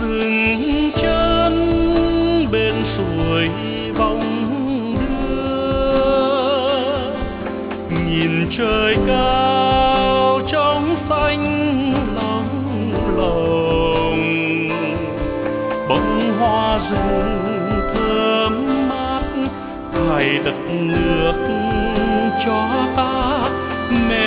dừng chân bên suối bóng đưa, nhìn trời cao trong xanh nắng lồng, bông hoa rừng thơm mát thay đất nước cho ta.